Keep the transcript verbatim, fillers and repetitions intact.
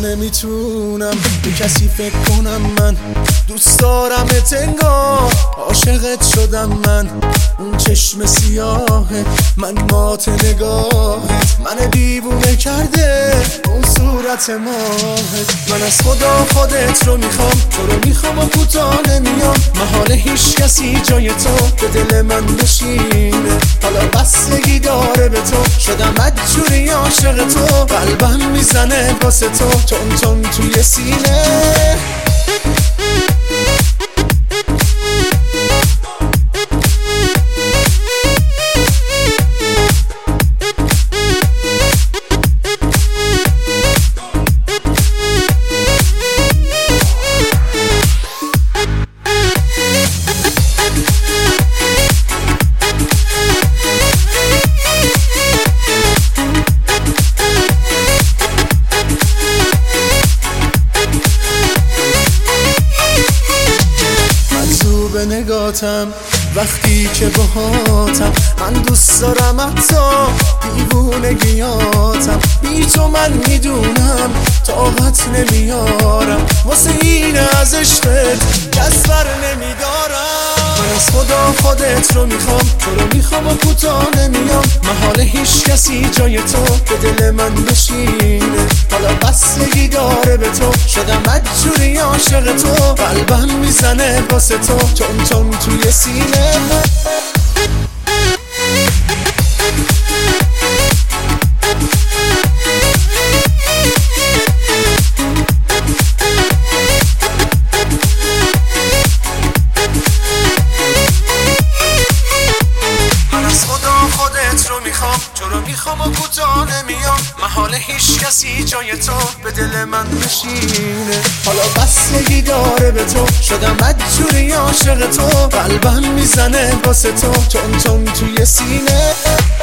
نمیتونم به کسی فکر کنم، من دوست دارم انگار عاشقت شدم من. اون چشم سیاهه من مات نگاهت، من دیوونه کرده اون صورت ماهت. من از خدا خودت رو میخوام، تو رو میخوام و کوتاه نمیام. محال هیچ کسی جای تو به دل من بشینه، حالا بستگی داره به تو، شدم مجبوری عاشق تو. قلبم میزنه واسه تو تون تون توی سینه. به نگاتم وقتی که باهاتم، من دوست دارم حتی دیوونگیاتم. بی تو من میدونم طاقت نمیارم، واسه این از عشقت دست بر نمیدارم. من از خدا خودت رو میخوام، تو رو میخوام و کوتاه نمیام. محال هیچ کسی جای تو به دل من بشینه، حالا بستگی داره به تو، شدم مجبوری عاشق تو. قلبم میزنه واسه تو تون تون توی سینه. تو رو میخوام و کوتاه نمیام. محال هیچ کسی جای تو به دل من بشینه، حالا بستگی داره به تو، شدم مجبوری عاشق تو. قلبم میزنه واسه تو تون تون توی سینه.